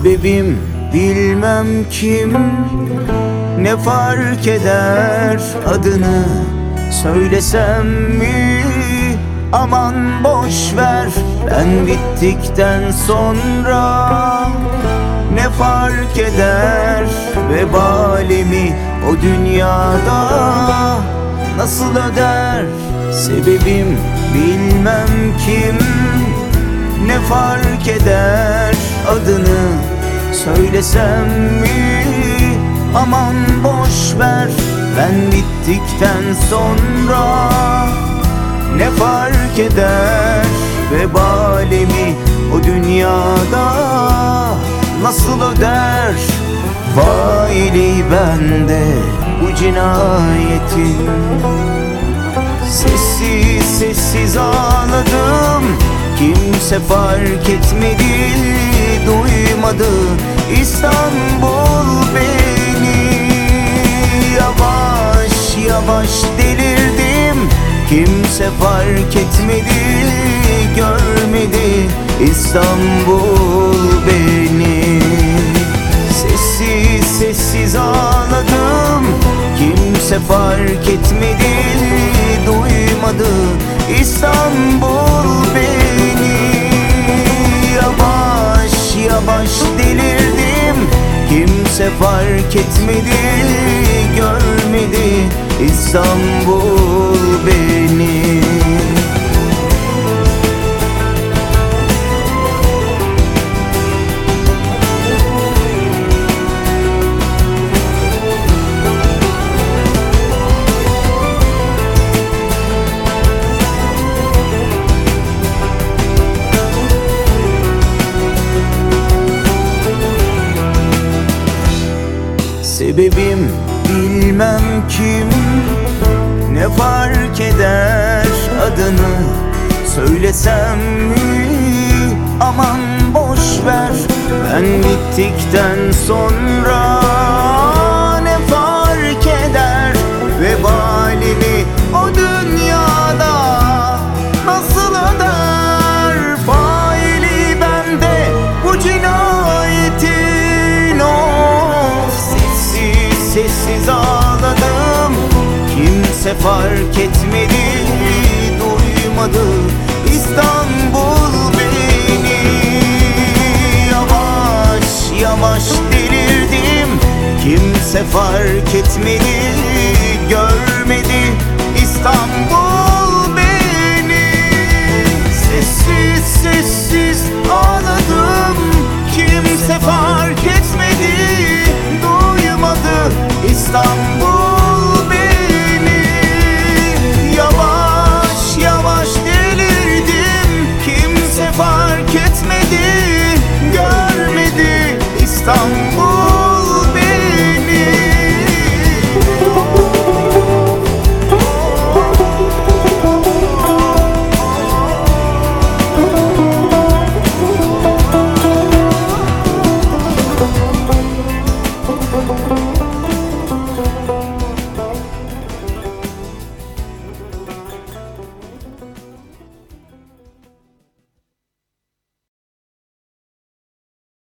Sebebim bilmem kim, ne fark eder adını söylesem mi? Aman boş ver, ben bittikten sonra ne fark eder vebalimi o dünyada nasıl öder? Sebebim bilmem kim, ne fark eder adını söylesem mi? Aman boş ver, ben bittikten sonra ne fark eder vebalimi o dünyada nasıl öder? Faili bende bu cinayetin. Sessiz sessiz ağladım, kimse fark etmedi, duymadı İstanbul beni. Yavaş yavaş delirdim, kimse fark etmedi, görmedi İstanbul beni. Sessiz sessiz ağladım, kimse fark etmedi, duymadı İstanbul beni. Yavaş yavaş delirdim, kimse fark etmedi, görmedi İstanbul beni. Sebebim bilmem kim, ne fark eder adını söylesem mi? Aman boş ver, ben bittikten sonra ne fark eder vebalimi o dünyada nasıl öder? Faili bende bu cinayetin. Of, sessiz ağladım, kimse fark etmedi, duymadı İstanbul beni. Yavaş yavaş delirdim, kimse fark etmedi, görmedi İstanbul beni. Sessiz sessiz